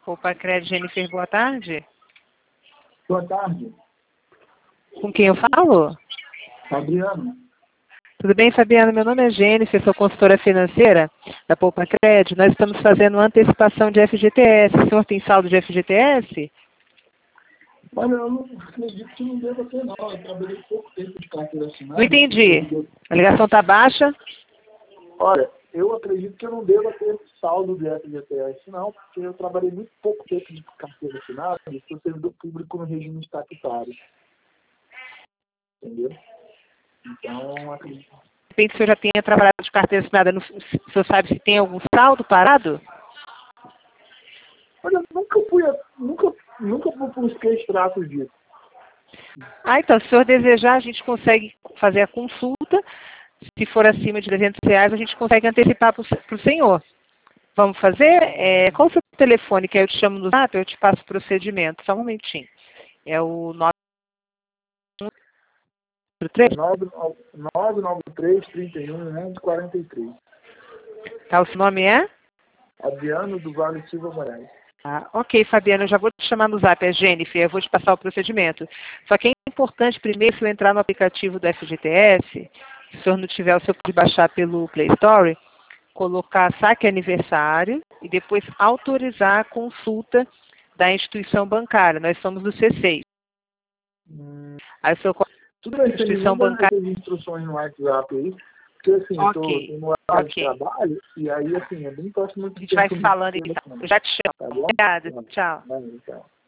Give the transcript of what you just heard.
Poupa Crédito, Jennifer, boa tarde. Boa tarde. Com quem eu falo? Fabiano. Tudo bem, Fabiana? Meu nome é Jennifer, sou consultora financeira da Poupa Crédito. Nós estamos fazendo uma antecipação de FGTS. O senhor tem saldo de FGTS? Olha, eu não acredito que não deva ter, não. Eu trabalhei pouco tempo de carteira assinada. Não entendi. A ligação está baixa? Olha, eu acredito que eu não deva ter saldo de FGTS, não, porque eu trabalhei muito pouco tempo de carteira assinada e sou servidor público no regime estatutário. Entendeu? Então, acredito. De repente, o senhor já tenha trabalhado de carteira assinada. O senhor sabe se tem algum saldo parado? Olha, nunca busquei extratos disso. Então, se o senhor desejar, a gente consegue fazer a consulta. Se for acima de R$300, a gente consegue antecipar para o senhor. Vamos fazer? Qual o seu telefone? Que aí eu te chamo no zap, eu te passo o procedimento. Só um momentinho. É o 993? 993-31-11-43. Tá, o seu nome é? Adriano do Vale Silva Moraes. Ok, Fabiana, eu já vou te chamar no zap, é Jennifer, eu vou te passar o procedimento. Só que é importante primeiro, se eu entrar no aplicativo do FGTS, se o senhor não tiver, o senhor pode baixar pelo Play Store, colocar saque aniversário e depois autorizar a consulta da instituição bancária. Nós somos do C6. Aí o senhor coloca Tudo bem, a você me instituição manda bancária. essas instruções no WhatsApp aí, porque assim, eu tô no horário de trabalho, e aí assim, é bem próximo do A gente vai tempo falando do então. telefone. Eu já te chamo. Tá bom? Obrigada. Tchau. Vai, tchau.